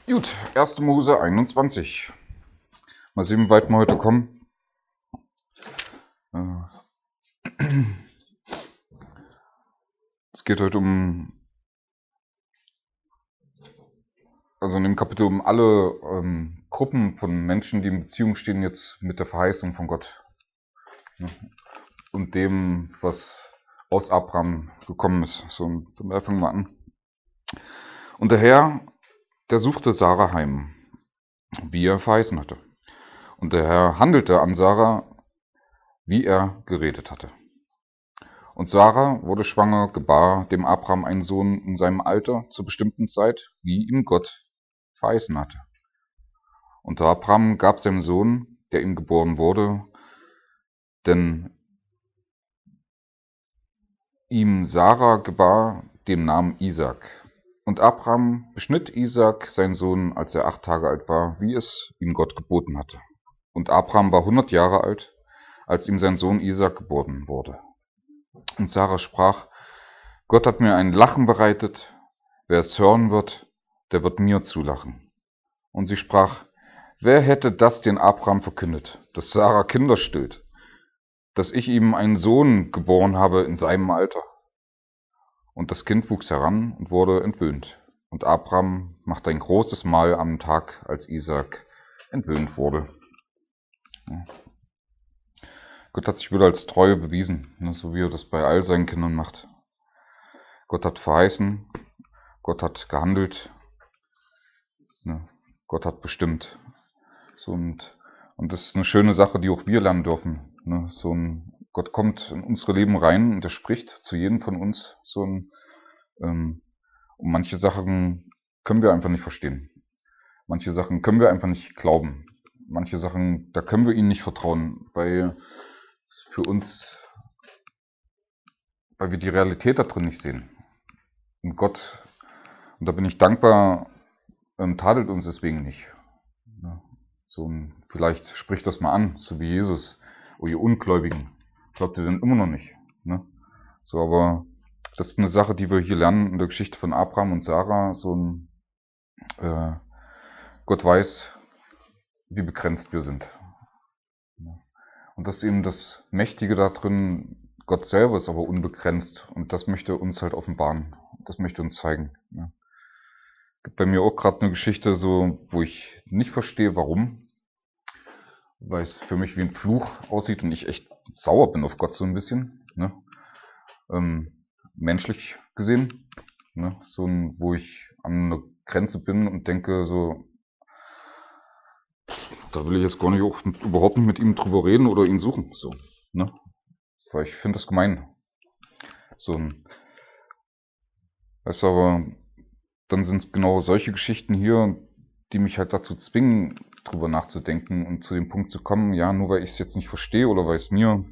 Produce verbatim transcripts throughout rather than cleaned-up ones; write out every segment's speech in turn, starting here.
Gut, erste Mose einundzwanzig. Mal sehen, wie weit wir heute kommen. Es geht heute um, also in dem Kapitel um alle ähm, Gruppen von Menschen, die in Beziehung stehen jetzt mit der Verheißung von Gott. Ne? Und dem, was aus Abraham gekommen ist. So, von daher fangen wir an. Und der Herr, der suchte Sarah heim, wie er verheißen hatte. Und der Herr handelte an Sarah, wie er geredet hatte. Und Sarah wurde schwanger, gebar dem Abraham einen Sohn in seinem Alter zur bestimmten Zeit, wie ihm Gott verheißen hatte. Und Abraham gab seinem Sohn, der ihm geboren wurde, denn ihm Sarah gebar, den Namen Isaak. Und Abraham beschnitt Isaak, seinen Sohn, als er acht Tage alt war, wie es ihm Gott geboten hatte. Und Abraham war hundert Jahre alt, als ihm sein Sohn Isaak geboren wurde. Und Sarah sprach: Gott hat mir ein Lachen bereitet, wer es hören wird, der wird mir zulachen. Und sie sprach: Wer hätte das den Abraham verkündet, dass Sarah Kinder stillt, dass ich ihm einen Sohn geboren habe in seinem Alter? Und das Kind wuchs heran und wurde entwöhnt. Und Abraham machte ein großes Mahl am Tag, als Isaak entwöhnt wurde. Ja. Gott hat sich wieder als treu bewiesen, ne, so wie er das bei all seinen Kindern macht. Gott hat verheißen, Gott hat gehandelt, ne, Gott hat bestimmt. So und, und das ist eine schöne Sache, die auch wir lernen dürfen. Ne, so ein Gott kommt in unsere Leben rein und er spricht zu jedem von uns. So ein, ähm, und manche Sachen können wir einfach nicht verstehen. Manche Sachen können wir einfach nicht glauben. Manche Sachen, da können wir ihnen nicht vertrauen, weil es für uns, weil wir die Realität da drin nicht sehen. Und Gott, und da bin ich dankbar, ähm, tadelt uns deswegen nicht. Ja, so ein, vielleicht spricht das mal an, so wie Jesus: Oh, ihr Ungläubigen, glaubt ihr denn immer noch nicht? Ne? So, aber das ist eine Sache, die wir hier lernen in der Geschichte von Abraham und Sarah. So ein, äh, Gott weiß, wie begrenzt wir sind. Und das ist eben das Mächtige da drin. Gott selber ist aber unbegrenzt und das möchte uns halt offenbaren. Das möchte uns zeigen. Ja. Gibt bei mir auch gerade eine Geschichte, so, wo ich nicht verstehe, warum. Weil es für mich wie ein Fluch aussieht und ich echt sauer bin auf Gott so ein bisschen. Ne? Ähm, menschlich gesehen. Ne? So ein, wo ich an einer Grenze bin und denke so, da will ich jetzt gar nicht auch überhaupt nicht mit ihm drüber reden oder ihn suchen. So, ne? Weil ich finde das gemein. So ein, weißt du, aber dann sind es genau solche Geschichten hier, die mich halt dazu zwingen, drüber nachzudenken und zu dem Punkt zu kommen, ja, nur weil ich es jetzt nicht verstehe oder weil es mir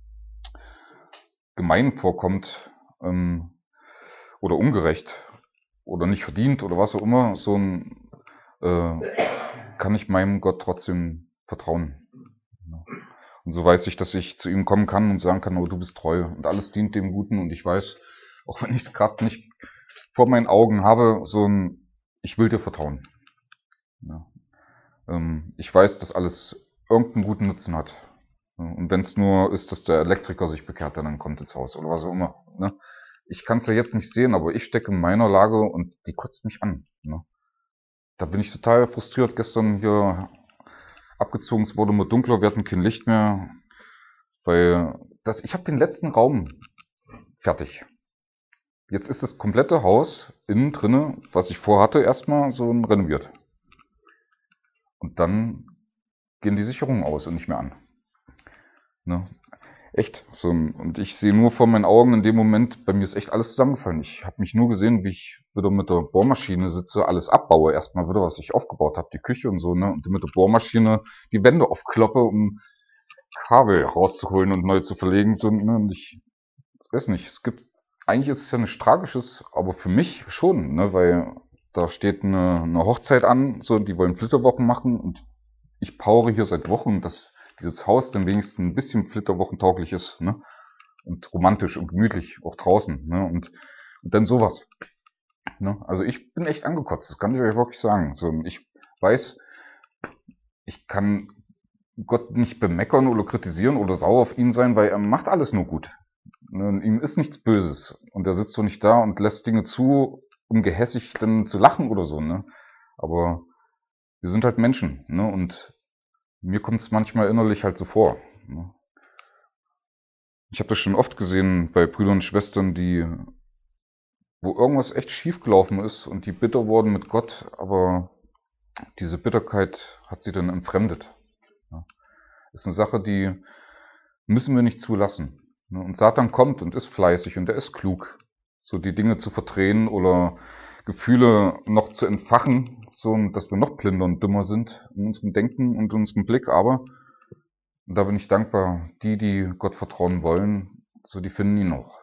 gemein vorkommt, ähm, oder ungerecht oder nicht verdient oder was auch immer, so ein, äh, kann ich meinem Gott trotzdem vertrauen. Und so weiß ich, dass ich zu ihm kommen kann und sagen kann: Oh, du bist treu und alles dient dem Guten. Und ich weiß, auch wenn ich es gerade nicht vor meinen Augen habe, so ein, ich will dir vertrauen. Ja. Ähm, ich weiß, dass alles irgendeinen guten Nutzen hat. Und wenn es nur ist, dass der Elektriker sich bekehrt, dann kommt ins Haus oder was auch immer. Ne? Ich kann es ja jetzt nicht sehen, aber ich stecke in meiner Lage und die kotzt mich an. Ne? Da bin ich total frustriert. Gestern hier abgezogen, es wurde immer dunkler, wir hatten kein Licht mehr. Weil das, ich habe den letzten Raum fertig. Jetzt ist das komplette Haus innen drinne, was ich vorhatte, erstmal so renoviert. Und dann gehen die Sicherungen aus und nicht mehr an. Ne? Echt. So, und ich sehe nur vor meinen Augen in dem Moment, bei mir ist echt alles zusammengefallen. Ich habe mich nur gesehen, wie ich wieder mit der Bohrmaschine sitze, alles abbaue. Erstmal wieder, was ich aufgebaut habe, die Küche und so, ne? Und mit der Bohrmaschine die Wände aufkloppe, um Kabel rauszuholen und neu zu verlegen. So, ne? Und ich weiß nicht, es gibt, eigentlich ist es ja nichts Tragisches, aber für mich schon, ne? Weil da steht eine, eine Hochzeit an, so, die wollen Flitterwochen machen und ich powere hier seit Wochen, dass dieses Haus dann wenigstens ein bisschen flitterwochentauglich ist, ne? Und romantisch und gemütlich, auch draußen, ne? Und, und dann sowas. Ne? Also ich bin echt angekotzt, das kann ich euch wirklich sagen. So, ich weiß, ich kann Gott nicht bemeckern oder kritisieren oder sauer auf ihn sein, weil er macht alles nur gut. Ne? Und ihm ist nichts Böses. Und er sitzt so nicht da und lässt Dinge zu, um gehässig dann zu lachen oder so. Ne? Aber wir sind halt Menschen. Ne? Und mir kommt es manchmal innerlich halt so vor. Ne? Ich habe das schon oft gesehen bei Brüdern und Schwestern, die, wo irgendwas echt schief gelaufen ist und die bitter wurden mit Gott, aber diese Bitterkeit hat sie dann entfremdet. Ja. Ist eine Sache, die müssen wir nicht zulassen. Und Satan kommt und ist fleißig und er ist klug, so die Dinge zu verdrehen oder Gefühle noch zu entfachen, so dass wir noch blinder und dümmer sind in unserem Denken und in unserem Blick. Aber, und da bin ich dankbar, die, die Gott vertrauen wollen, so die finden ihn auch.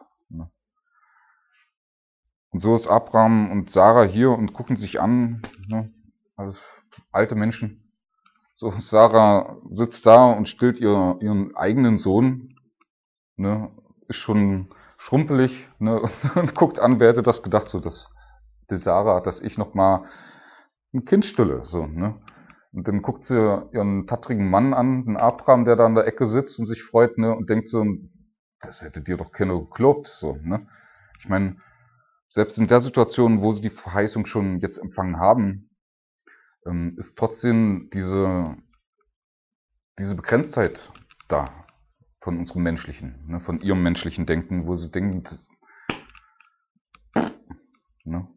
Und so ist Abraham und Sarah hier und gucken sich an, ne, als alte Menschen. So, Sarah sitzt da und stillt ihr, ihren eigenen Sohn, ne, ist schon schrumpelig, ne, und guckt an, wer hätte das gedacht, so, dass die Sarah, dass ich noch mal ein Kind stille, so, ne. Und dann guckt sie ihren tattrigen Mann an, den Abraham, der da an der Ecke sitzt und sich freut, ne, und denkt so, das hätte dir doch keiner geglaubt, so, ne. Ich meine, selbst in der Situation, wo sie die Verheißung schon jetzt empfangen haben, ähm, ist trotzdem diese, diese Begrenztheit da von unserem menschlichen, ne, von ihrem menschlichen Denken, wo sie denken, ne.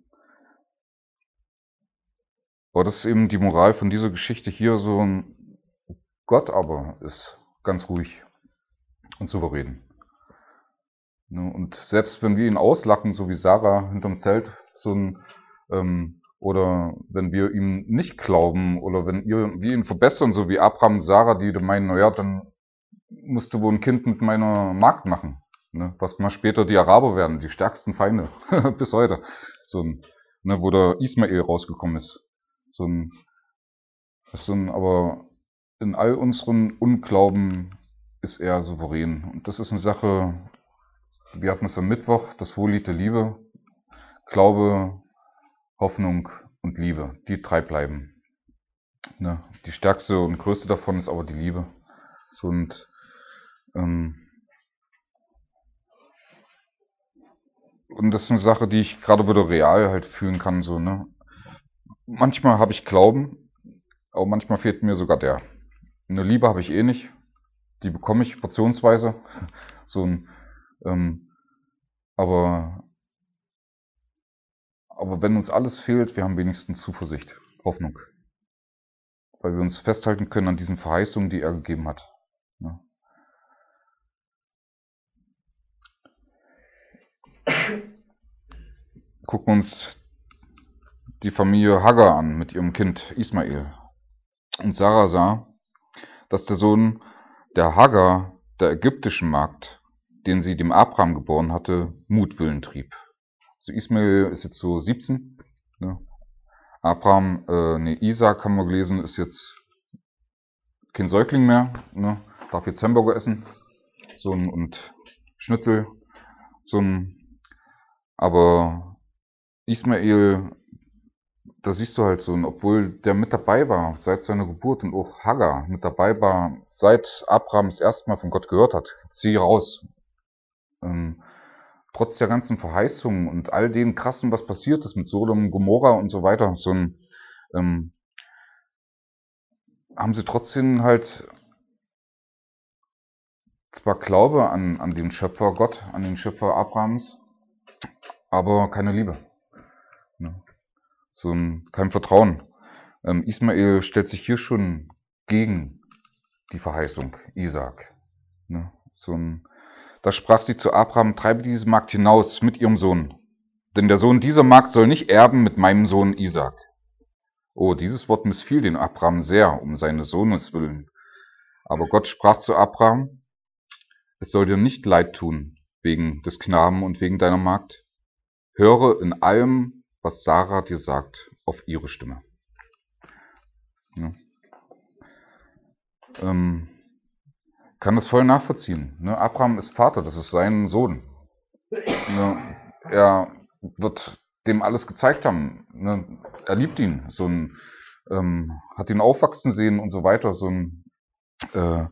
Aber das ist eben die Moral von dieser Geschichte hier, so ein Gott aber ist ganz ruhig und souverän. Ne, und selbst wenn wir ihn auslachen, so wie Sarah hinterm Zelt, so ein ähm, oder wenn wir ihm nicht glauben oder wenn ihr, wir ihn verbessern, so wie Abraham und Sarah, die meinen, naja, dann musst du wohl ein Kind mit meiner Magd machen. Ne? Was mal später die Araber werden, die stärksten Feinde bis heute. So ein, ne, wo der Ismael rausgekommen ist. So ein, so ein, aber in all unseren Unglauben ist er souverän. Und das ist eine Sache, wir hatten es am Mittwoch, das Hohelied der Liebe. Glaube, Hoffnung und Liebe, die drei bleiben. Ne? Die stärkste und größte davon ist aber die Liebe. So und ähm, und das ist eine Sache, die ich gerade wieder real halt fühlen kann. So, ne? Manchmal habe ich Glauben, aber manchmal fehlt mir sogar der. Eine Liebe habe ich eh nicht, die bekomme ich portionsweise. So ein, ähm, aber aber wenn uns alles fehlt, wir haben wenigstens Zuversicht, Hoffnung, weil wir uns festhalten können an diesen Verheißungen, die er gegeben hat. Ne? Gucken wir uns die Familie Hagar an mit ihrem Kind Ismael. Und Sarah sah, dass der Sohn der Hagar, der ägyptischen Magd, den sie dem Abraham geboren hatte, Mutwillen trieb. Also Ismael ist jetzt so siebzehn. Ne? Abraham, äh, nee, Isaac haben wir gelesen, ist jetzt kein Säugling mehr. Ne? Darf jetzt Hamburger essen. So ein, und Schnitzel. So ein, aber Ismael, da siehst du halt so, und obwohl der mit dabei war seit seiner Geburt und auch Hagar mit dabei war, seit Abraham das erste Mal von Gott gehört hat, zieh raus. Ähm, trotz der ganzen Verheißungen und all dem Krassen, was passiert ist mit Sodom, Gomorra und so weiter, so ein, ähm, haben sie trotzdem halt zwar Glaube an, an den Schöpfer Gott, an den Schöpfer Abrahams, aber keine Liebe. Ne? So ein, kein Vertrauen. Ähm, Ismael stellt sich hier schon gegen die Verheißung, Isaak. Ne? So ein, da sprach sie zu Abraham, treibe diese Magd hinaus mit ihrem Sohn. Denn der Sohn dieser Magd soll nicht erben mit meinem Sohn Isaak. Oh, dieses Wort missfiel den Abraham sehr, um seines Sohnes willen. Aber Gott sprach zu Abraham, es soll dir nicht leid tun, wegen des Knaben und wegen deiner Magd. Höre in allem, was Sarah dir sagt, auf ihre Stimme. Ja. Ähm, kann das voll nachvollziehen. Ne? Abraham ist Vater, das ist sein Sohn. Ne? Er wird dem alles gezeigt haben. Ne? Er liebt ihn, so ein, ähm, hat ihn aufwachsen sehen und so weiter. So ein, äh,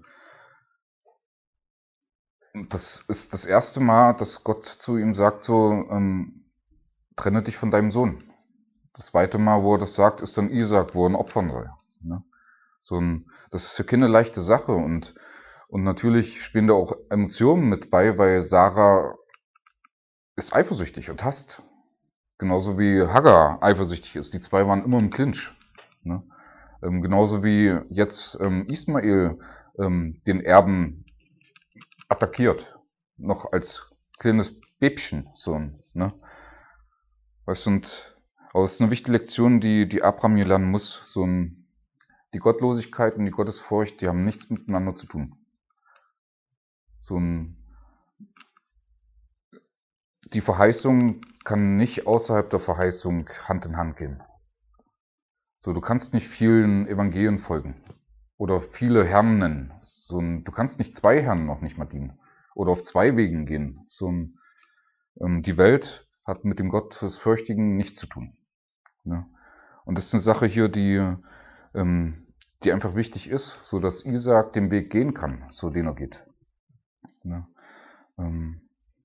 das ist das erste Mal, dass Gott zu ihm sagt, so, ähm, trenne dich von deinem Sohn. Das zweite Mal, wo er das sagt, ist dann Isaac, wo er ihn opfern soll. Ne? So ein, das ist für Kinder eine leichte Sache und, und natürlich spielen da auch Emotionen mit bei, weil Sarah ist eifersüchtig und hasst. Genauso wie Hagar eifersüchtig ist. Die zwei waren immer im Clinch. Ne? Ähm, genauso wie jetzt ähm, Ismael ähm, den Erben attackiert. Noch als kleines Bäbchen. So, ne? Weißt du, und aber es ist eine wichtige Lektion, die, die Abraham hier lernen muss. So ein, die Gottlosigkeit und die Gottesfurcht, die haben nichts miteinander zu tun. So ein, die Verheißung kann nicht außerhalb der Verheißung Hand in Hand gehen. So, du kannst nicht vielen Evangelien folgen oder viele Herren nennen. So ein, du kannst nicht zwei Herren noch nicht mal dienen oder auf zwei Wegen gehen. So ein, ähm, die Welt hat mit dem Gottesfürchtigen nichts zu tun. Ne? Und das ist eine Sache hier, die, ähm, die einfach wichtig ist, so dass Isaak den Weg gehen kann, so den er geht. Ne? Ähm,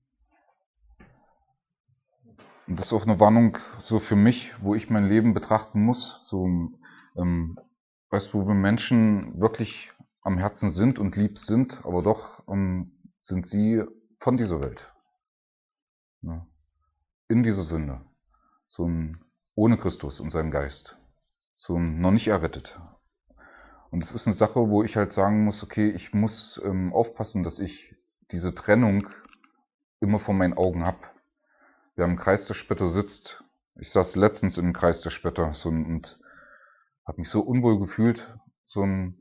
und das ist auch eine Warnung so für mich, wo ich mein Leben betrachten muss. So, ähm, weißt du, wo wir Menschen wirklich am Herzen sind und lieb sind, aber doch ähm, sind sie von dieser Welt. Ne? In dieser Sünde. So ein ohne Christus und seinen Geist. So ein noch nicht errettet. Und es ist eine Sache, wo ich halt sagen muss, okay, ich muss ähm, aufpassen, dass ich diese Trennung immer vor meinen Augen habe. Wer im Kreis der Spötter sitzt, ich saß letztens im Kreis der Spötter so ein, und habe mich so unwohl gefühlt, so ein,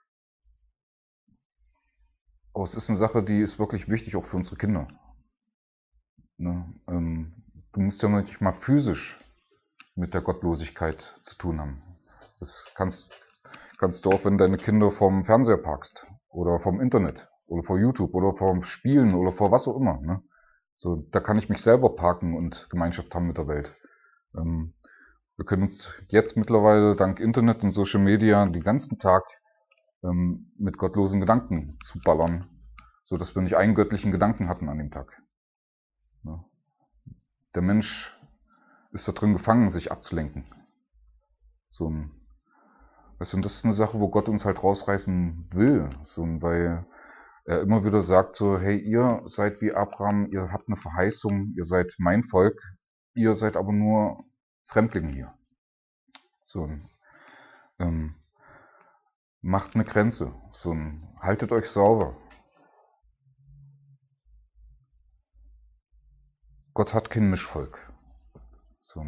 aber es ist eine Sache, die ist wirklich wichtig auch für unsere Kinder. Ne? Ähm, du musst ja noch nicht mal physisch mit der Gottlosigkeit zu tun haben. Das kannst, kannst du auch, wenn deine Kinder vom Fernseher parkst oder vom Internet oder vor YouTube oder vom Spielen oder vor was auch immer. Ne? So, da kann ich mich selber parken und Gemeinschaft haben mit der Welt. Ähm, wir können uns jetzt mittlerweile dank Internet und Social Media den ganzen Tag ähm, mit gottlosen Gedanken zu ballern, so dass wir nicht einen göttlichen Gedanken hatten an dem Tag. Ja. Der Mensch ist da drin gefangen, sich abzulenken. So ein, weißt du, und das ist eine Sache, wo Gott uns halt rausreißen will, so, weil er immer wieder sagt so, hey, ihr seid wie Abraham, ihr habt eine Verheißung, ihr seid mein Volk, ihr seid aber nur Fremdlinge hier. So, ähm, macht eine Grenze, so, haltet euch sauber. Gott hat kein Mischvolk. So.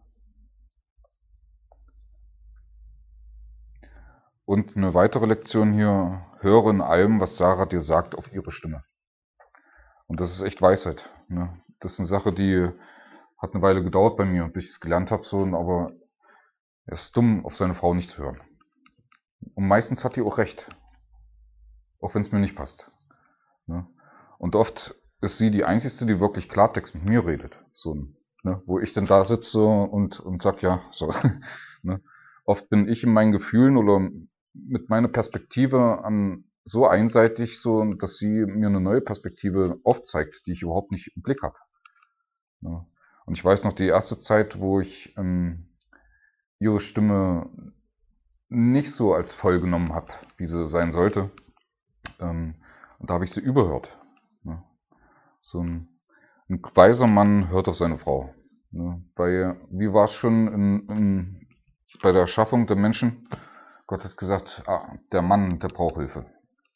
Und eine weitere Lektion hier, höre in allem, was Sarah dir sagt, auf ihre Stimme. Und das ist echt Weisheit. Ne? Das ist eine Sache, die hat eine Weile gedauert bei mir, bis ich es gelernt habe, so, aber er ist dumm, auf seine Frau nicht zu hören. Und meistens hat die auch recht. Auch wenn es mir nicht passt. Ne? Und oft ist sie die Einzige, die wirklich Klartext mit mir redet. So, ne? Wo ich dann da sitze und, und sag, ja, so. Ne? Oft bin ich in meinen Gefühlen oder mit meiner Perspektive an so einseitig, so, dass sie mir eine neue Perspektive aufzeigt, die ich überhaupt nicht im Blick habe. Ne? Und ich weiß noch die erste Zeit, wo ich ähm, ihre Stimme nicht so als voll genommen habe, wie sie sein sollte. Ähm, und da habe ich sie überhört. Ne? So ein, ein weiser Mann hört auf seine Frau. Ne? Bei, wie war es schon in, in, bei der Erschaffung der Menschen? Gott hat gesagt, ah, der Mann, der braucht Hilfe.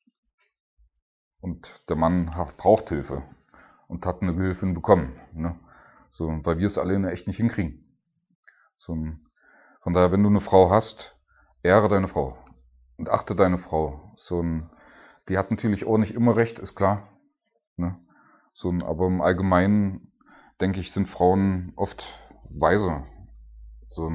Und der Mann hat, braucht Hilfe. Und hat eine Hilfe bekommen. Ne? So, weil wir es alleine echt nicht hinkriegen. So, von daher, wenn du eine Frau hast, ehre deine Frau. Und achte deine Frau. So ein, die hat natürlich auch nicht immer recht, ist klar. Ne? So, aber im Allgemeinen, denke ich, sind Frauen oft weiser so,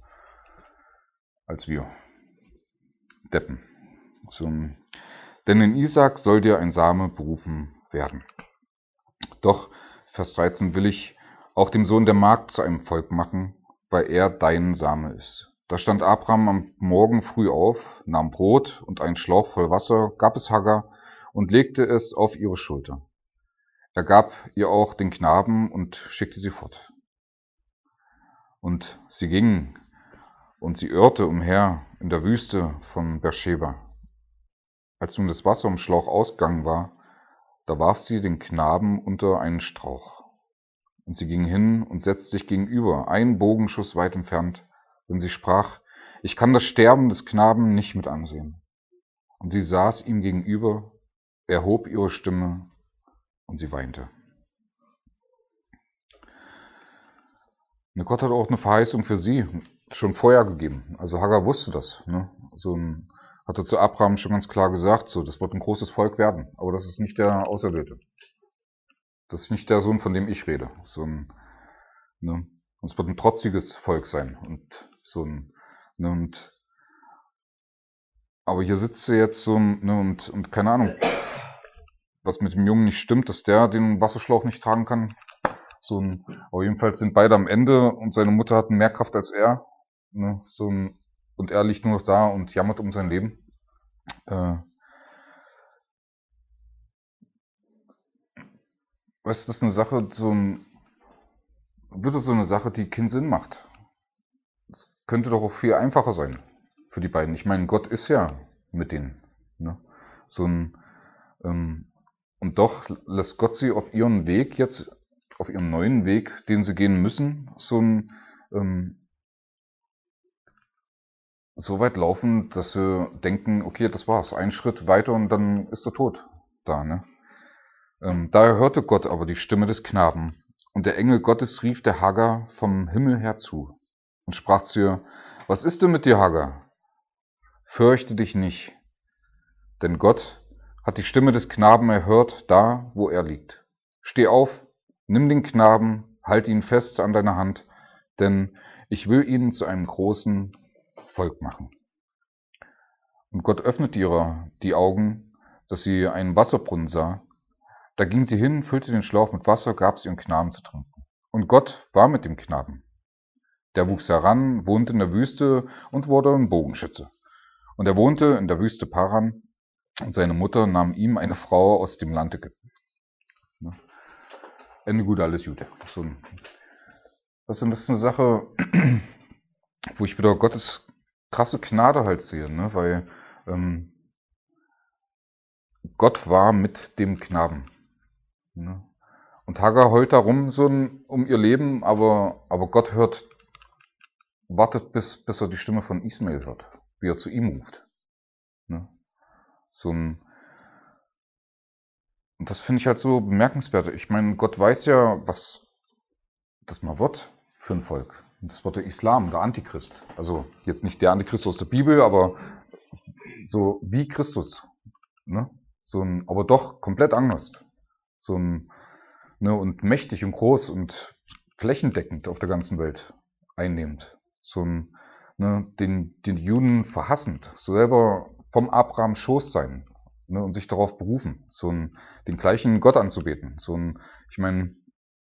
als wir. Deppen. So, denn in Isaak soll dir ein Same berufen werden. Doch, Vers dreizehn, will ich auch dem Sohn der Magd zu einem Volk machen, weil er dein Same ist. Da stand Abraham am Morgen früh auf, nahm Brot und einen Schlauch voll Wasser, gab es Hagar und legte es auf ihre Schulter. Er gab ihr auch den Knaben und schickte sie fort. Und sie ging, und sie irrte umher in der Wüste von Beersheba. Als nun das Wasser im Schlauch ausgegangen war, da warf sie den Knaben unter einen Strauch. Und sie ging hin und setzte sich gegenüber, einen Bogenschuss weit entfernt, denn sie sprach, ich kann das Sterben des Knaben nicht mit ansehen. Und sie saß ihm gegenüber, erhob ihre Stimme und sie weinte. Und Gott hat auch eine Verheißung für sie schon vorher gegeben. Also Hagar wusste das. Ne? So ein, hatte zu Abraham schon ganz klar gesagt, so, das wird ein großes Volk werden. Aber das ist nicht der Auserwählte. Das ist nicht der Sohn, von dem ich rede. So ein, ne? Und es wird ein trotziges Volk sein. Und so ein, ne? Und aber hier sitzt sie jetzt so ein, ne? und, und keine Ahnung, was mit dem Jungen nicht stimmt, dass der den Wasserschlauch nicht tragen kann. So ein, aber jedenfalls sind beide am Ende und seine Mutter hat mehr Kraft als er. Ne? So ein, und er liegt nur noch da und jammert um sein Leben. Äh, weißt du, das ist eine Sache, so ein, würde so eine Sache, die keinen Sinn macht. Das könnte doch auch viel einfacher sein für die beiden. Ich meine, Gott ist ja mit denen. Ne? So ein, ähm, und doch lässt Gott sie auf ihren Weg jetzt, auf ihren neuen Weg, den sie gehen müssen, so ein, ähm, so weit laufen, dass sie denken, okay, das war's, ein Schritt weiter und dann ist der Tod da. Ne? Ähm, daher hörte Gott aber die Stimme des Knaben, und der Engel Gottes rief der Hagar vom Himmel her zu und sprach zu ihr, was ist denn mit dir, Hagar? Fürchte dich nicht, denn Gott hat die Stimme des Knaben erhört, da, wo er liegt. Steh auf, nimm den Knaben, halt ihn fest an deiner Hand, denn ich will ihn zu einem großen Volk machen. Und Gott öffnete ihr die Augen, dass sie einen Wasserbrunnen sah. Da ging sie hin, füllte den Schlauch mit Wasser, gab es ihren Knaben zu trinken. Und Gott war mit dem Knaben. Der wuchs heran, wohnte in der Wüste und wurde ein Bogenschütze. Und er wohnte in der Wüste Paran, und seine Mutter nahm ihm eine Frau aus dem Land Ägypten. Ende gut, alles Gute. So, das ist eine Sache, wo ich wieder Gottes krasse Gnade halt sehe, ne? Weil ähm, Gott war mit dem Knaben. Ne? Und Hagar heult darum so ein, um ihr Leben, aber, aber Gott hört, wartet bis, bis er die Stimme von Ismael hört, wie er zu ihm ruft. Ne? So ein, und das finde ich halt so bemerkenswert. Ich meine, Gott weiß ja, was das mal wird für ein Volk. Und das wird der Islam, der Antichrist. Also jetzt nicht der Antichrist aus der Bibel, aber so wie Christus. Ne? So ein, aber doch komplett anders. So ein, ne, und mächtig und groß und flächendeckend auf der ganzen Welt einnehmend. So ein, ne, den, den Juden verhassend, so selber vom Abraham Schoß sein, ne, und sich darauf berufen, so ein, den gleichen Gott anzubeten. So ein, ich meine,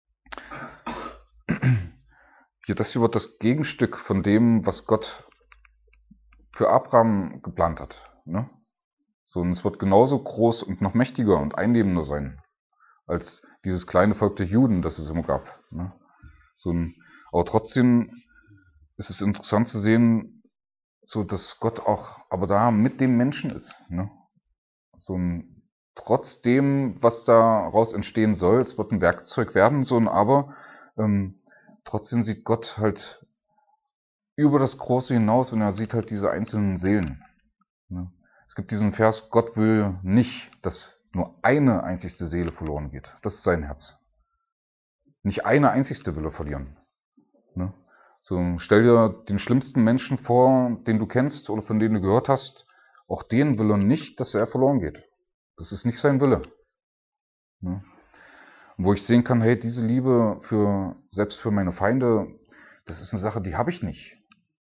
hier, das hier wird das Gegenstück von dem, was Gott für Abraham geplant hat. Ne? So, und es wird genauso groß und noch mächtiger und einnehmender sein, als dieses kleine Volk der Juden, das es immer gab. Ne? So ein, aber trotzdem ist es interessant zu sehen, so dass Gott auch aber da mit dem Menschen ist. Ne? So ein, trotzdem, was daraus entstehen soll, es wird ein Werkzeug werden, so ein aber ähm, trotzdem sieht Gott halt über das Große hinaus und er sieht halt diese einzelnen Seelen. Ne? Es gibt diesen Vers, Gott will nicht, dass nur eine einzigste Seele verloren geht. Das ist sein Herz. Nicht eine einzigste will er verlieren. Ne? So, stell dir den schlimmsten Menschen vor, den du kennst oder von dem du gehört hast. Auch den will er nicht, dass er verloren geht. Das ist nicht sein Wille. Ne? Und wo ich sehen kann, hey, diese Liebe für selbst für meine Feinde, das ist eine Sache, die habe ich nicht.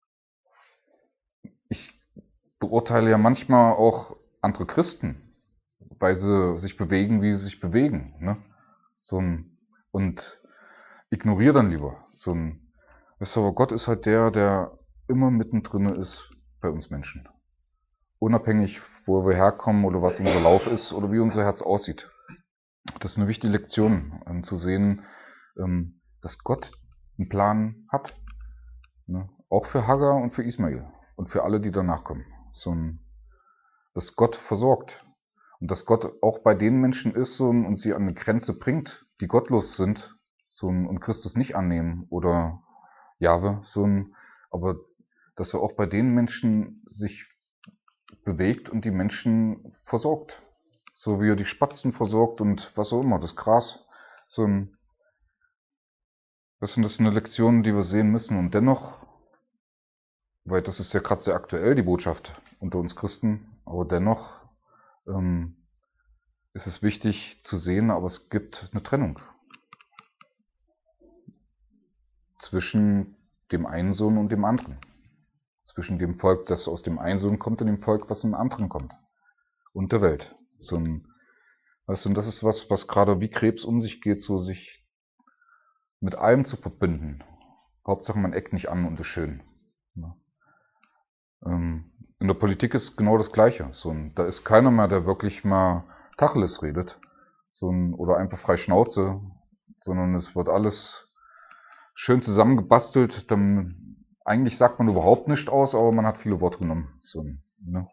Ich beurteile ja manchmal auch andere Christen, weil sie sich bewegen, wie sie sich bewegen. Ne? So ein, und ignoriere dann lieber. So ein, weißt du, aber Gott ist halt der, der immer mittendrin ist bei uns Menschen. Unabhängig, wo wir herkommen oder was unser Lauf ist oder wie unser Herz aussieht. Das ist eine wichtige Lektion, um zu sehen, ähm, dass Gott einen Plan hat. Ne? Auch für Hagar und für Ismael und für alle, die danach kommen. So ein, dass Gott versorgt. Und dass Gott auch bei den Menschen ist so ein, und sie an eine Grenze bringt, die gottlos sind so ein, und Christus nicht annehmen oder Jahwe, so ein, aber dass er auch bei den Menschen sich bewegt und die Menschen versorgt. So wie er die Spatzen versorgt und was auch immer, das Gras. So ein, das sind das eine Lektion, die wir sehen müssen. Und dennoch, weil das ist ja gerade sehr aktuell, die Botschaft unter uns Christen, aber dennoch ähm, ist es wichtig zu sehen, aber es gibt eine Trennung zwischen dem einen Sohn und dem anderen. Zwischen dem Volk, das aus dem einen Sohn kommt und dem Volk, was im anderen kommt. Und der Welt. So ein, weißt du, und das ist was, was gerade wie Krebs um sich geht, so sich mit allem zu verbinden. Hauptsache man eckt nicht an und ist schön. Ja. Ähm, in der Politik ist genau das Gleiche. So ein, da ist keiner mehr, der wirklich mal Tacheles redet. So ein, oder einfach frei Schnauze. Sondern es wird alles schön zusammengebastelt. Dann, eigentlich sagt man überhaupt nicht aus, aber man hat viele Worte genommen. So, ne?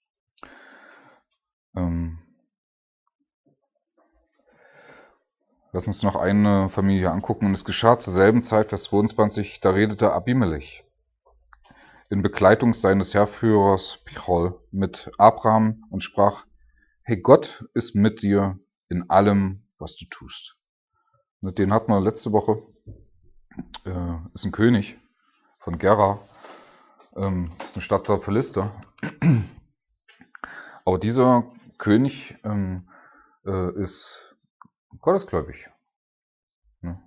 ähm, Lass uns noch eine Familie angucken. Und es geschah zur selben Zeit, Vers zweiundzwanzig, da redete Abimelech in Begleitung seines Heerführers Pichol mit Abraham und sprach: Hey, Gott ist mit dir in allem, was du tust. Den hatten wir letzte Woche. Äh, ist ein König von Gera. Ähm, ist eine Stadt der Philister. Aber dieser König ähm, äh, ist gottesgläubig. Ne?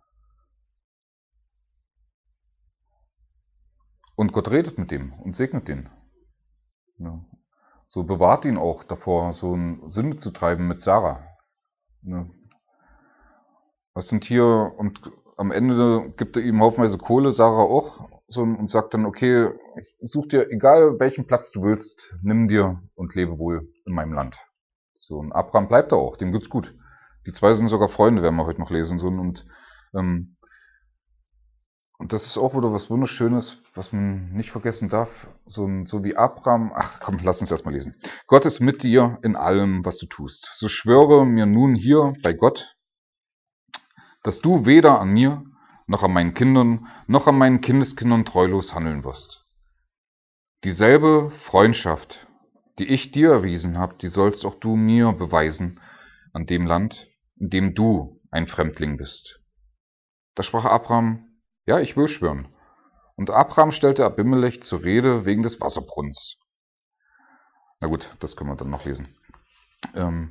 Und Gott redet mit ihm und segnet ihn. Ne? So bewahrt ihn auch davor, so einen Sünde zu treiben mit Sarah. Ne? Was sind hier, und am Ende gibt er ihm haufenweise Kohle, Sarah auch, so, und sagt dann, okay, such dir, egal welchen Platz du willst, nimm dir und lebe wohl in meinem Land. So, und Abraham bleibt da auch, dem geht's gut. Die zwei sind sogar Freunde, werden wir heute noch lesen. So, und, ähm, und das ist auch wieder was Wunderschönes, was man nicht vergessen darf. So, so wie Abraham, ach komm, lass uns erstmal lesen. Gott ist mit dir in allem, was du tust. So schwöre mir nun hier bei Gott, dass du weder an mir, noch an meinen Kindern, noch an meinen Kindeskindern treulos handeln wirst. Dieselbe Freundschaft, die ich dir erwiesen habe, die sollst auch du mir beweisen an dem Land, in dem du ein Fremdling bist. Da sprach Abraham: Ja, ich will schwören. Und Abraham stellte Abimelech zur Rede wegen des Wasserbrunnens. Na gut, das können wir dann noch lesen. Ähm,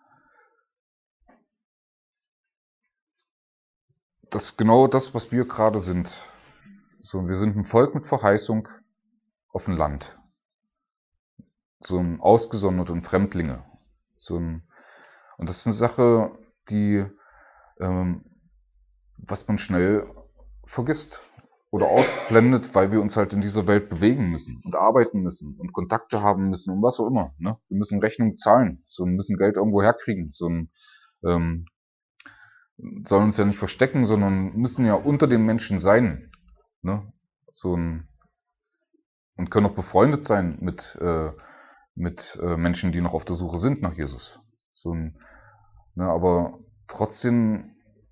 das ist genau das, was wir gerade sind. So, wir sind ein Volk mit Verheißung auf ein Land. So ein Ausgesonderte und Fremdlinge. So ein, und das ist eine Sache, die, ähm, was man schnell vergisst oder ausblendet, weil wir uns halt in dieser Welt bewegen müssen und arbeiten müssen und Kontakte haben müssen und was auch immer. Ne? Wir müssen Rechnungen zahlen, so müssen Geld irgendwo herkriegen. So ein, ähm, sollen uns ja nicht verstecken, sondern müssen ja unter den Menschen sein. Ne? So ein, und können auch befreundet sein mit, äh, mit äh, Menschen, die noch auf der Suche sind nach Jesus. So ein, ne, aber trotzdem,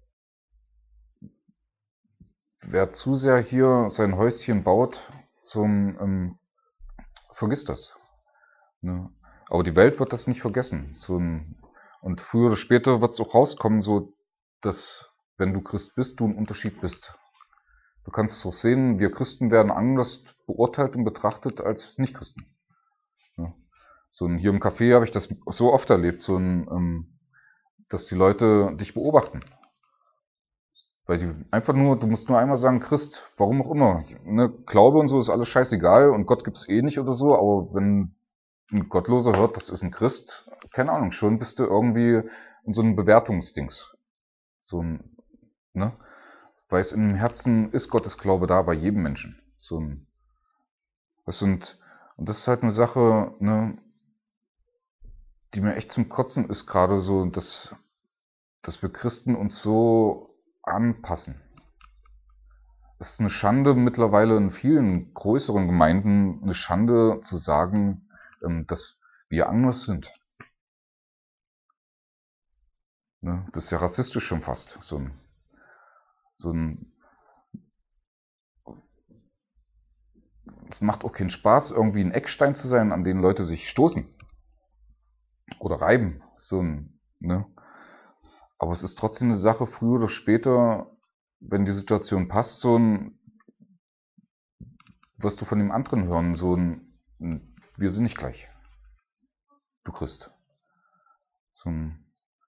wer zu sehr hier sein Häuschen baut, so ein, ähm, vergisst das. Ne? Aber die Welt wird das nicht vergessen. So ein, und früher oder später wird es auch rauskommen, so dass, wenn du Christ bist, du ein Unterschied bist. Du kannst es auch sehen, wir Christen werden anders beurteilt und betrachtet als Nicht-Christen. Ja. So ein, hier im Café habe ich das so oft erlebt, so ein, ähm, dass die Leute dich beobachten. Weil die einfach nur, du musst nur einmal sagen, Christ, warum auch immer. Ne? Glaube und so ist alles scheißegal und Gott gibt's eh nicht oder so, aber wenn ein Gottloser hört, das ist ein Christ, keine Ahnung, schon bist du irgendwie in so einem Bewertungsdings. So ein, ne? Weil es im Herzen ist Gottes Glaube da bei jedem Menschen. So ein, das sind, und das ist halt eine Sache, ne, die mir echt zum Kotzen ist, gerade so, dass, dass wir Christen uns so anpassen. Es ist eine Schande mittlerweile in vielen größeren Gemeinden, eine Schande zu sagen, dass wir anders sind. Das ist ja rassistisch schon fast. So ein, so ein, es macht auch keinen Spaß, irgendwie ein Eckstein zu sein, an den Leute sich stoßen oder reiben. So ein, ne? Aber es ist trotzdem eine Sache, früher oder später, wenn die Situation passt, so ein, wirst du von dem anderen hören, so ein, wir sind nicht gleich. Du Christ. So ein,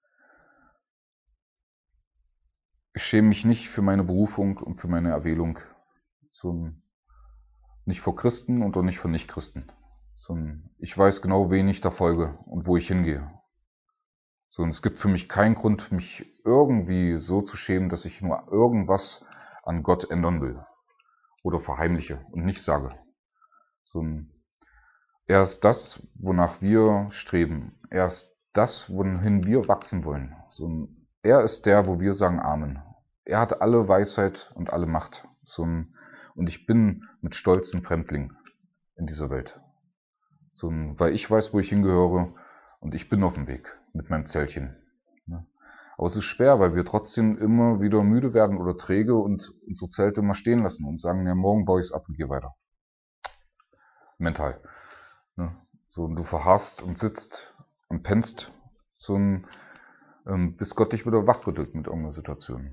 ich schäme mich nicht für meine Berufung und für meine Erwählung. So ein, nicht vor Christen und auch nicht vor Nichtchristen. So ein, ich weiß genau, wen ich da folge und wo ich hingehe. So, und es gibt für mich keinen Grund, mich irgendwie so zu schämen, dass ich nur irgendwas an Gott ändern will. Oder verheimliche und nicht sage. So ein, er ist das, wonach wir streben. Er ist das, wohin wir wachsen wollen. So ein, er ist der, wo wir sagen Amen. Er hat alle Weisheit und alle Macht. So ein, und ich bin mit Stolz ein Fremdling in dieser Welt. So ein, weil ich weiß, wo ich hingehöre und ich bin auf dem Weg mit meinem Zellchen. Aber es ist schwer, weil wir trotzdem immer wieder müde werden oder träge und unsere Zelte immer stehen lassen und sagen, ja, morgen baue ich es ab und gehe weiter. Mental. So, und du verharrst und sitzt und pennst, so ein, ähm, bis Gott dich wieder wachrüttelt mit irgendeiner Situation.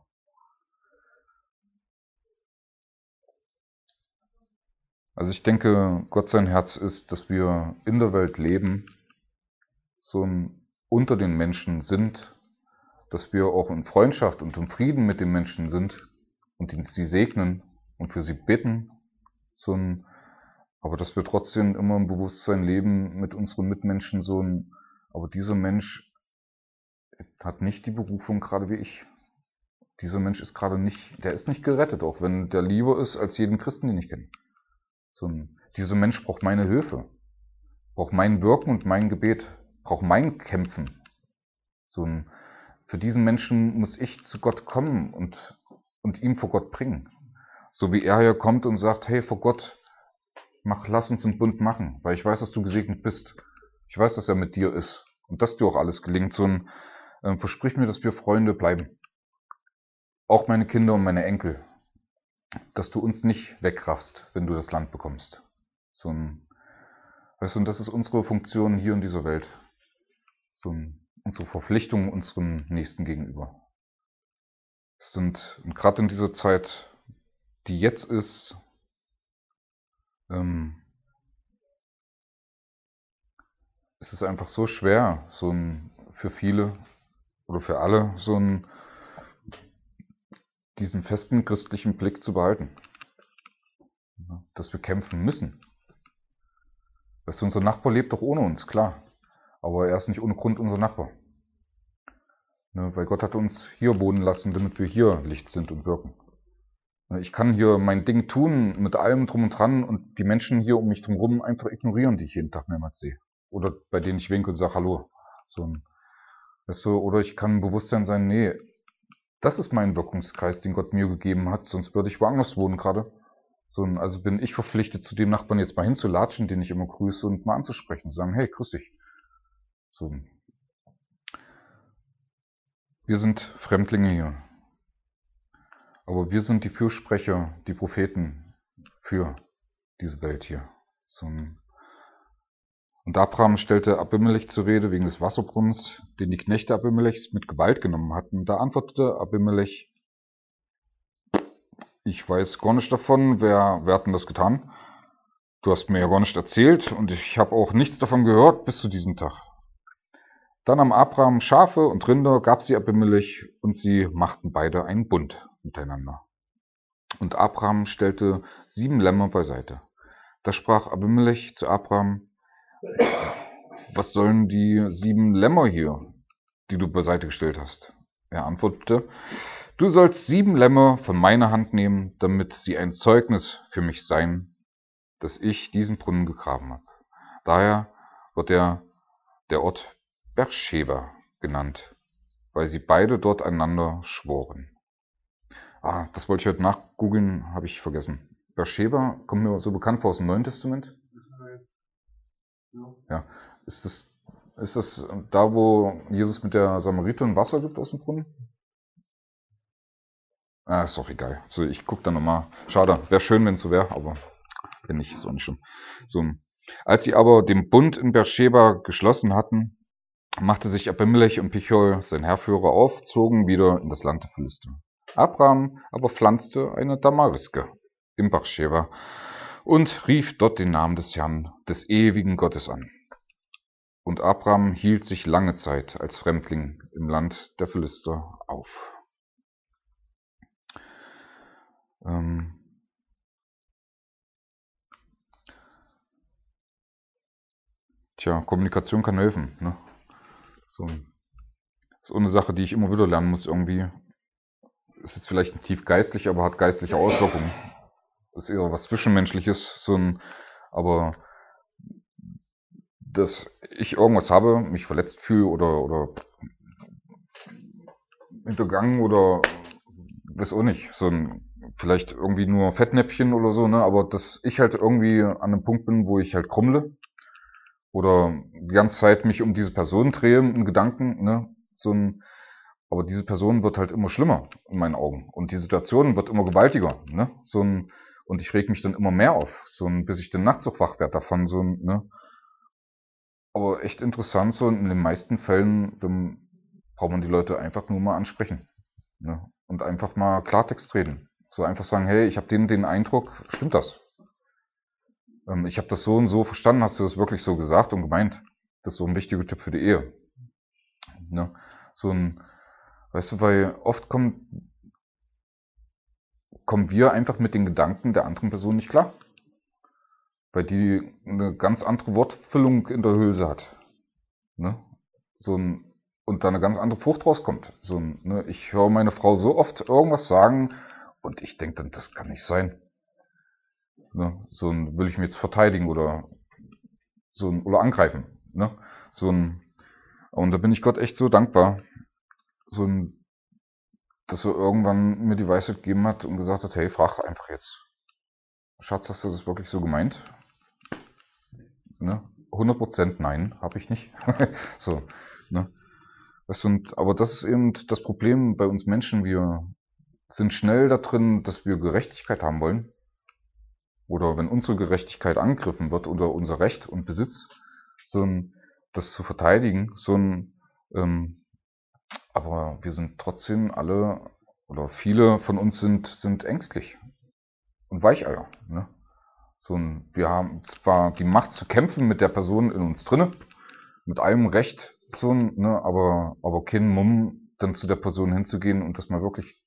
Also ich denke, Gott sein Herz ist, dass wir in der Welt leben, so ein, unter den Menschen sind, dass wir auch in Freundschaft und im Frieden mit den Menschen sind und sie segnen und für sie bitten, so ein, aber dass wir trotzdem immer im Bewusstsein leben mit unseren Mitmenschen, so ein, aber dieser Mensch hat nicht die Berufung gerade wie ich. Dieser Mensch ist gerade nicht, der ist nicht gerettet, auch wenn der lieber ist als jeden Christen, den ich kenne. So ein, dieser Mensch braucht meine Hilfe, braucht mein Wirken und mein Gebet, braucht mein Kämpfen. So ein, für diesen Menschen muss ich zu Gott kommen und, und ihm vor Gott bringen. So wie er hier kommt und sagt, hey, vor Gott, mach, lass uns einen Bund machen, weil ich weiß, dass du gesegnet bist. Ich weiß, dass er mit dir ist und dass dir auch alles gelingt. So ein, äh, versprich mir, dass wir Freunde bleiben. Auch meine Kinder und meine Enkel. Dass du uns nicht wegraffst, wenn du das Land bekommst. So ein, weißt du, und das ist unsere Funktion hier in dieser Welt. So ein, unsere Verpflichtung unserem Nächsten gegenüber. Es sind, und gerade in dieser Zeit, die jetzt ist, ähm, es ist einfach so schwer, so ein, für viele oder für alle, so ein, diesen festen christlichen Blick zu behalten. Dass wir kämpfen müssen. Weißt du, unser Nachbar lebt doch ohne uns, klar. Aber er ist nicht ohne Grund unser Nachbar. Ne, weil Gott hat uns hier wohnen lassen, damit wir hier Licht sind und wirken. Ne, ich kann hier mein Ding tun mit allem drum und dran und die Menschen hier um mich drumherum einfach ignorieren, die ich jeden Tag mehrmals sehe. Oder bei denen ich winke und sage Hallo. So ein, weißt du, oder ich kann im Bewusstsein sein, nee, das ist mein Wirkungskreis, den Gott mir gegeben hat, sonst würde ich woanders wohnen gerade. So, also bin ich verpflichtet, zu dem Nachbarn jetzt mal hinzulatschen, den ich immer grüße und mal anzusprechen, zu sagen, hey, grüß dich. So. Wir sind Fremdlinge hier. Aber wir sind die Fürsprecher, die Propheten für diese Welt hier. So. Und Abraham stellte Abimelech zur Rede wegen des Wasserbrunnens, den die Knechte Abimelechs mit Gewalt genommen hatten. Da antwortete Abimelech, ich weiß gar nicht davon, wer, wer hat denn das getan? Du hast mir ja gar nicht erzählt und ich habe auch nichts davon gehört bis zu diesem Tag. Dann nahm Abraham Schafe und Rinder, gab sie Abimelech und sie machten beide einen Bund miteinander. Und Abraham stellte sieben Lämmer beiseite. Da sprach Abimelech zu Abraham, was sollen die sieben Lämmer hier, die du beiseite gestellt hast? Er antwortete, Du sollst sieben Lämmer von meiner Hand nehmen, damit sie ein Zeugnis für mich seien, dass ich diesen Brunnen gegraben habe. Daher wird der, der Ort Beersheba genannt, weil sie beide dort einander schworen. Ah, das wollte ich heute nachgoogeln, habe ich vergessen. Beersheba kommt mir so bekannt vor aus dem Neuen Testament. Ja, ist das, ist das da, wo Jesus mit der Samariterin Wasser gibt aus dem Brunnen? Ah, ist doch egal. So, ich gucke da nochmal. Schade, wäre schön, wenn es so wäre, aber wenn nicht, ist auch nicht schlimm. So, als sie aber den Bund in Beersheba geschlossen hatten, machte sich Abimelech und Pichol, sein Heerführer, auf, zogen wieder in das Land der Philister. Abraham aber pflanzte eine Tamariske in Beersheba und rief dort den Namen des Herrn, des ewigen Gottes an. Und Abraham hielt sich lange Zeit als Fremdling im Land der Philister auf. Ähm Tja, Kommunikation kann helfen. Ne? So, ist auch eine Sache, die ich immer wieder lernen muss irgendwie. Ist jetzt vielleicht ein tief geistlich, aber hat geistliche Auswirkungen. Ist eher was Zwischenmenschliches, so ein, aber dass ich irgendwas habe, mich verletzt fühle oder, oder hintergangen oder weiß auch nicht, so ein, vielleicht irgendwie nur Fettnäpfchen oder so, ne, aber dass ich halt irgendwie an einem Punkt bin, wo ich halt krummle oder die ganze Zeit mich um diese Person drehe in Gedanken, ne, so ein, aber diese Person wird halt immer schlimmer in meinen Augen und die Situation wird immer gewaltiger, ne, so ein, und ich reg mich dann immer mehr auf, so ein, bis ich dann nachts auch wach werde davon, so ein, ne, aber echt interessant, so in den meisten Fällen, dann braucht man die Leute einfach nur mal ansprechen, ne, und einfach mal Klartext reden, so einfach sagen, hey, ich habe den den Eindruck, stimmt das? Ähm, ich habe das so und so verstanden, hast du das wirklich so gesagt und gemeint? Das ist so ein wichtiger Tipp für die Ehe. Ne? So ein, weißt du, weil oft kommen, kommen wir einfach mit den Gedanken der anderen Person nicht klar. Weil die eine ganz andere Wortfüllung in der Hülse hat. Ne? So ein, und da eine ganz andere Frucht rauskommt. So ein, ne? Ich höre meine Frau so oft irgendwas sagen und ich denke dann, das kann nicht sein. Ne? So ein, will ich mich jetzt verteidigen oder so ein, oder angreifen. Ne? So ein, und da bin ich Gott echt so dankbar, so ein, dass er irgendwann mir die Weisheit gegeben hat und gesagt hat, hey, frag einfach jetzt. Schatz, hast du das wirklich so gemeint? Ne? hundert Prozent nein, habe ich nicht. So, ne? Das sind, aber das ist eben das Problem bei uns Menschen. Wir sind schnell da drin, dass wir Gerechtigkeit haben wollen. Oder wenn unsere Gerechtigkeit angegriffen wird oder unser Recht und Besitz, so ein, das zu verteidigen, so ein, ähm, aber wir sind trotzdem alle, oder viele von uns sind, sind ängstlich und Weicheier. Ne? So ein, wir haben zwar die Macht zu kämpfen mit der Person in uns drinne, mit allem Recht, so ein, ne, aber, aber kein Mumm, dann zu der Person hinzugehen und das mal wirklich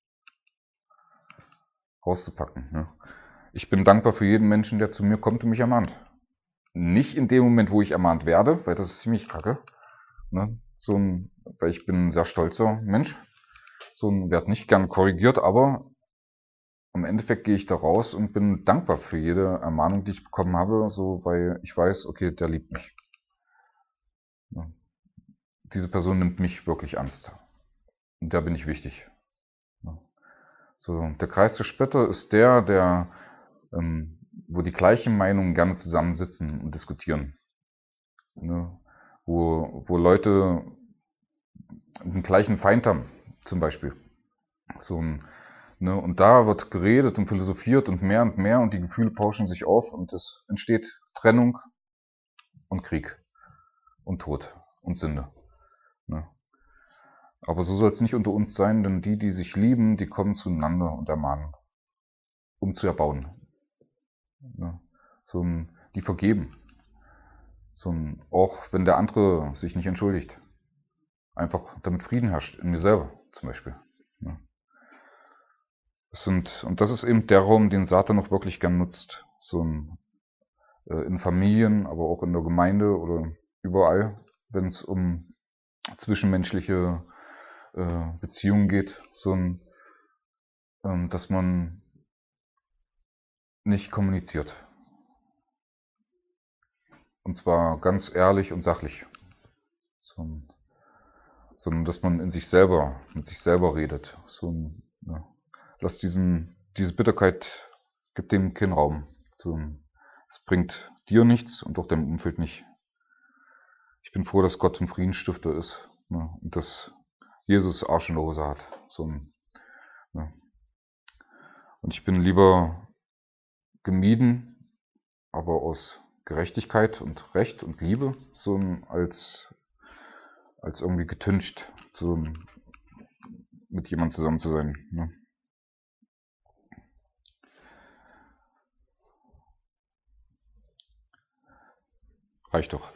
rauszupacken. Ne? Ich bin dankbar für jeden Menschen, der zu mir kommt und mich ermahnt. Nicht in dem Moment, wo ich ermahnt werde, weil das ist ziemlich kacke. Ne? So ein, weil ich bin ein sehr stolzer Mensch. So ein, werde nicht gern korrigiert, aber im Endeffekt gehe ich da raus und bin dankbar für jede Ermahnung, die ich bekommen habe, so, weil ich weiß, okay, der liebt mich. Ne? Diese Person nimmt mich wirklich ernst. Und der bin ich wichtig. Ne? So, der Kreis der Spötter ist der, der, ähm, wo die gleichen Meinungen gerne zusammensitzen und diskutieren. Ne? Wo, wo Leute den gleichen Feind haben, zum Beispiel. So ein, ne? Und da wird geredet und philosophiert und mehr und mehr und die Gefühle pauschen sich auf und es entsteht Trennung und Krieg und Tod und Sünde. Ne? Aber so soll es nicht unter uns sein, denn die, die sich lieben, die kommen zueinander und ermahnen, um zu erbauen. Ne? So ein, die vergeben. So ein, auch wenn der andere sich nicht entschuldigt. Einfach damit Frieden herrscht, in mir selber zum Beispiel. Ne? Das sind, und das ist eben der Raum, den Satan noch wirklich gern nutzt. So ein, äh, in Familien, aber auch in der Gemeinde oder überall, wenn es um zwischenmenschliche äh, Beziehungen geht. So ein, ähm, dass man nicht kommuniziert. Und zwar ganz ehrlich und sachlich. So, sondern dass man in sich selber, mit sich selber redet. So ein, ja, lass diesen, diese Bitterkeit, gib dem keinen Raum. So, es bringt dir nichts und auch deinem Umfeld nicht. Ich bin froh, dass Gott ein Friedensstifter ist, ne, und dass Jesus Arsch in der Hose hat. So ein, ne. Und ich bin lieber gemieden, aber aus Gerechtigkeit und Recht und Liebe, so ein, als, als irgendwie getüncht, so ein, mit jemandem zusammen zu sein. Ne. Reicht doch.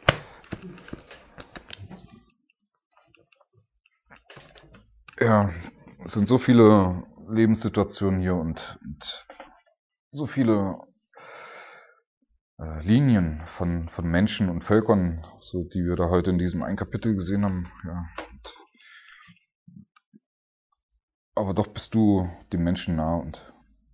Ja, es sind so viele Lebenssituationen hier und, und so viele äh, Linien von, von Menschen und Völkern, so die wir da heute in diesem einen Kapitel gesehen haben. Ja. Und, aber doch bist du dem Menschen nah und,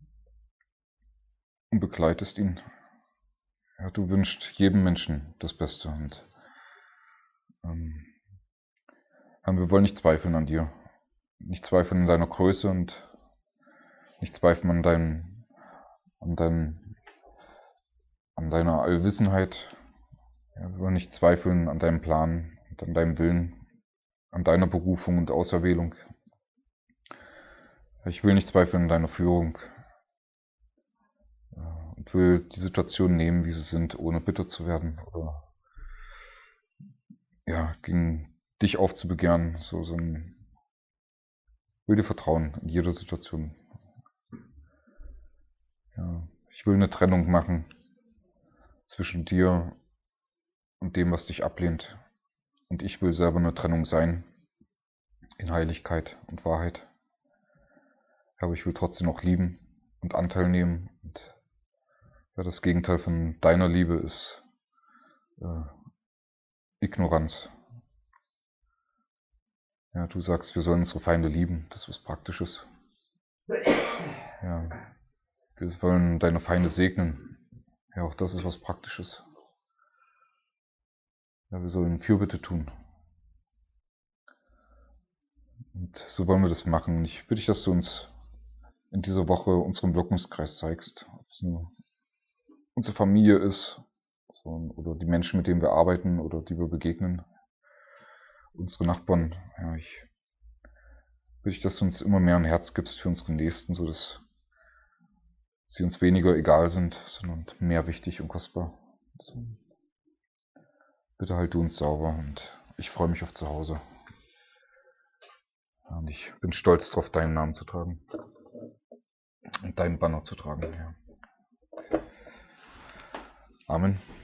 und begleitest ihn. Ja, du wünschst jedem Menschen das Beste. Und ähm, wir wollen nicht zweifeln an dir. Nicht zweifeln an deiner Größe und nicht zweifeln an deinem, an deinem, an deiner Allwissenheit. Ja, wir wollen nicht zweifeln an deinem Plan und an deinem Willen, an deiner Berufung und Auserwählung. Ich will nicht zweifeln an deiner Führung und will die Situation nehmen, wie sie sind, ohne bitter zu werden oder ja, gegen dich aufzubegehren. So, so ein, will dir vertrauen in jeder Situation. Ja, ich will eine Trennung machen zwischen dir und dem, was dich ablehnt. Und ich will selber eine Trennung sein in Heiligkeit und Wahrheit. Aber ich will trotzdem noch lieben und Anteil nehmen. Und ja, das Gegenteil von deiner Liebe ist äh, Ignoranz. Ja, du sagst, wir sollen unsere Feinde lieben. Das ist was Praktisches. Ja, wir wollen deine Feinde segnen. Ja, auch das ist was Praktisches. Ja, wir sollen Fürbitte tun. Und so wollen wir das machen. Ich bitte dich, dass du uns in dieser Woche unseren Wirkungskreis zeigst. Ob es nur unsere Familie ist oder die Menschen, mit denen wir arbeiten oder die wir begegnen. Unsere Nachbarn. Ja, ich bitte dich, dass du uns immer mehr ein Herz gibst für unsere Nächsten, so dass sie uns weniger egal sind, sondern mehr wichtig und kostbar. So. Bitte halt du uns sauber und ich freue mich auf zu Hause. Und ich bin stolz darauf, deinen Namen zu tragen und deinen Banner zu tragen. Ja. Amen.